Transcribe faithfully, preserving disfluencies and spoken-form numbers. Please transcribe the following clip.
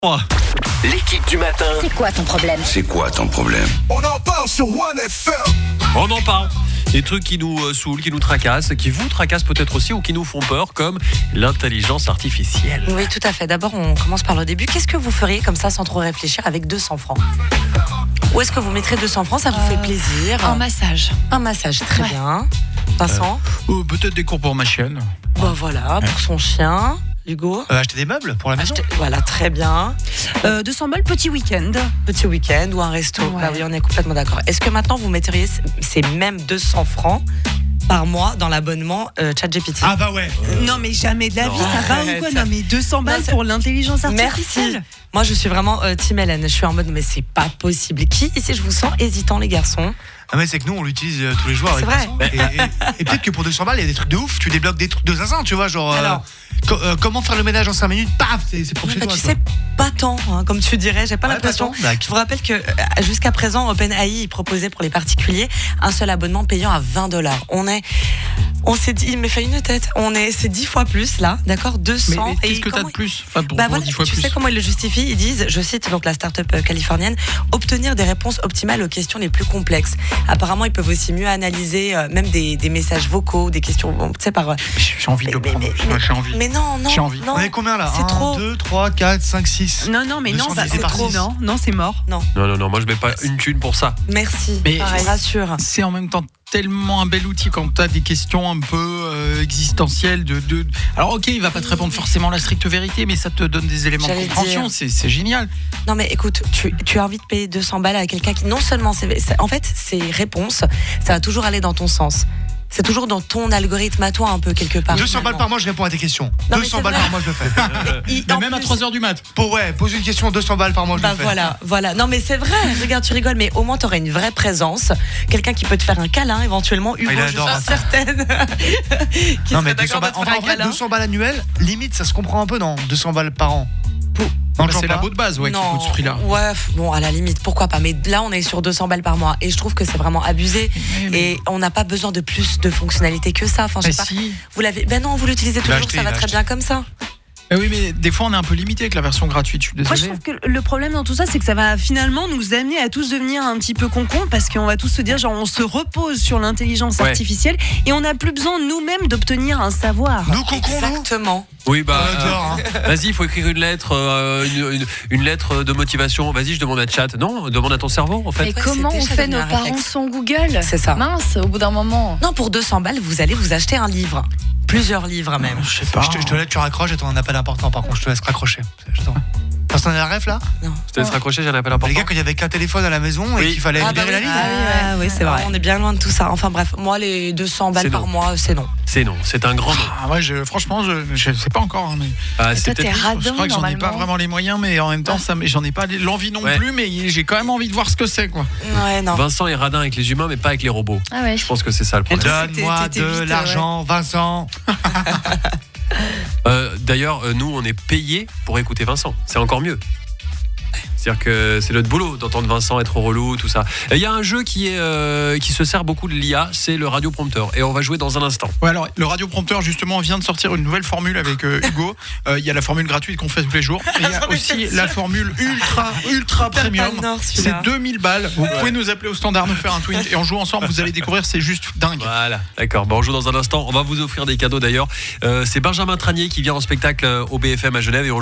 L'équipe du matin. C'est quoi ton problème? C'est quoi ton problème? On en parle sur One F M. On en parle. Des trucs qui nous euh, saoulent, qui nous tracassent, qui vous tracassent peut-être aussi ou qui nous font peur, comme l'intelligence artificielle. Oui, tout à fait. D'abord, on commence par le début. Qu'est-ce que vous feriez comme ça, sans trop réfléchir, avec deux cents francs? Où est-ce que vous mettrez deux cents francs? Ça vous fait plaisir? Un massage. Un massage, très Ouais. bien. Vincent? Ou peut-être des cours pour ma chienne. Bah voilà, pour son chien. Hugo? Euh, acheter des meubles pour la maison. Acheter- Voilà, très bien. Euh, deux cents balles, petit week-end. Petit week-end ou un resto. Ouais. Bah oui, on est complètement d'accord. Est-ce que maintenant, vous metteriez ces mêmes deux cents francs par mois dans l'abonnement euh, ChatGPT? Ah bah ouais. Non, mais jamais de la Non. vie, ça va ou quoi? Non, mais deux cents balles Non, c'est- pour l'intelligence artificielle. Merci. Moi, je suis vraiment euh, Team Hélène. Je suis en mode, mais c'est pas possible. Qui ici, je vous sens hésitant, les garçons? Ah mais c'est que nous on l'utilise euh, tous les jours. C'est avec vrai. Vincent. Et, et- et peut-être que pour deux cents balles il y a des trucs de ouf. Tu débloques des trucs de zinzin, tu vois, genre. euh, Alors. co- euh, comment faire le ménage en cinq minutes? Paf, c'est c'est pour Ouais, chez bah, toi. tu quoi. sais, pas tant, hein, comme tu dirais. J'ai pas Ouais, l'impression. pas tant. Bah, Je vous rappelle que euh, jusqu'à présent, OpenAI il proposait pour les particuliers un seul abonnement payant à vingt dollars. On est, on s'est dit, il m'a fait une tête. On est, c'est dix fois plus là, d'accord, deux Mais, cents. mais Et qu'est-ce que t'as comment- de plus enfin, pour, Bah pour voilà, dix fois tu plus. sais comment ils le justifient? Ils disent, je cite donc la start-up euh, californienne, obtenir des réponses optimales aux questions les plus complexes. Apparemment, ils peuvent aussi mieux analyser euh, même des, des messages vocaux, des questions, bon, tu sais par. J'ai j'ai envie de le Mais- prendre. mais- Ouais, J'ai envie. Mais non, non. J'ai envie. non. On est combien là? C'est trop. un, deux, trois, quatre, cinq, six. Non, non, mais non, deux cents ça, divisé c'est par trop. six. Non, non, c'est mort. Non, non, non, moi je mets pas une thune pour ça. Merci. Mais- je vous rassure. C'est en même temps tellement un bel outil quand t'as des questions un peu euh, existentielles. De, de... Alors ok, il va pas te répondre forcément la stricte vérité, mais ça te donne des éléments de J'allais compréhension. dire. C'est c'est génial. Non mais écoute, tu, tu as envie de payer deux cents balles à quelqu'un qui non seulement c'est, c'est- en fait ses réponses, ça va toujours aller dans ton sens. C'est toujours dans ton algorithme à toi un peu quelque part. deux cents balles finalement. par mois, je réponds à tes questions. Non, mais deux cents c'est balles vrai. par mois, je le fais. Et- et Mais en même à plus- trois heures du mat. Pour, ouais, pose une question, deux cents balles par mois, je Bah le fais. voilà, voilà. Non mais c'est vrai. Regarde, tu rigoles, mais au moins t'aurais une vraie présence, quelqu'un qui peut te faire un câlin éventuellement. Hugo, il je adore suis ça. certaine. qui Non serait mais deux d'accord cents balles, de te en faire un vrai, câlin. deux cents balles annuelles, limite ça se comprend un peu, non? deux cents balles par an. Non, Bah, genre c'est pas. la de base ouais, qui Non, coûte ce prix-là. ouais, f- bon, à la limite, pourquoi pas. Mais là, on est sur deux cents balles par mois. Et je trouve que c'est vraiment abusé. Mais- mais- Et on n'a pas besoin de plus de fonctionnalités que ça. Enfin, je Mais sais pas. si. Vous l'avez. Ben non, vous l'utilisez Il l'a toujours, acheté, ça il va l'a très acheté. bien comme ça. Eh oui, mais des fois on est un peu limité avec la version gratuite. Je suis Moi, je désolé. trouve que le problème dans tout ça, c'est que ça va finalement nous amener à tous devenir un petit peu concons parce qu'on va tous se dire, genre, on se repose sur l'intelligence Ouais. artificielle et on n'a plus besoin nous-mêmes d'obtenir un savoir. Nous, concons, nous. Exactement. Oui, bah. On adore, hein. euh, Vas-y, il faut écrire une lettre, euh, une, une- une lettre de motivation. Vas-y, je demande à chat. Non, demande à ton cerveau, en fait. Mais Ouais, comment c'est on déjà fait devenu nos un parents réflexe. sans Google? C'est ça. Mince, au bout d'un moment. Non, pour deux cents balles, vous allez vous acheter un livre. Plusieurs livres même. Je sais pas. Je te, je te laisse, tu raccroches et ton appel important. Par contre, je te laisse raccrocher. J'attends. Personne n'a la ref là? Je te laisse raccrocher, j'ai un appel Les important. gars, quand il y avait qu'un téléphone à la maison et Oui. qu'il fallait Ah, bah libérer oui. la ligne. Ah, oui, c'est vrai. On est bien loin de tout ça. Enfin bref, moi, les deux cents balles C'est par non. mois, c'est non. C'est non, c'est un grand non. Ah ouais, je, franchement, je, je sais pas encore. hein, mais Ah, Et c'est toi, t'es peut-être. je radin, crois que j'en ai pas normalement. vraiment les moyens, mais en même temps, ça, me- j'en ai pas l'envie non Ouais. plus. Mais j'ai quand même envie de voir ce que c'est, quoi. Ouais, non. Vincent est radin avec les humains, mais pas avec les robots. Ah ouais. Je pense que c'est ça le problème. Donne-moi T'étais- t'étais de vite, l'argent, Vincent. Euh, D'ailleurs, euh, nous, on est payés pour écouter Vincent. C'est encore mieux. C'est-à-dire que c'est notre boulot d'entendre Vincent être relou, tout ça. Il y a un jeu qui, est, euh, qui se sert beaucoup de l'I A, c'est le radioprompteur. Et on va jouer dans un instant. Ouais, alors le radioprompteur justement vient de sortir une nouvelle formule avec euh, Hugo. Euh, Il y a la formule gratuite qu'on fait tous les jours. Et il y a aussi la formule ultra ultra premium. Pas le nord, C'est celui-là. deux mille balles. Vous pouvez nous appeler au standard, nous faire un tweet et on joue ensemble. Vous allez découvrir, c'est juste dingue. Voilà, d'accord. Bon, on joue dans un instant. On va vous offrir des cadeaux d'ailleurs. Euh, c'est Benjamin Tranier qui vient en spectacle euh, au B F M à Genève. Et on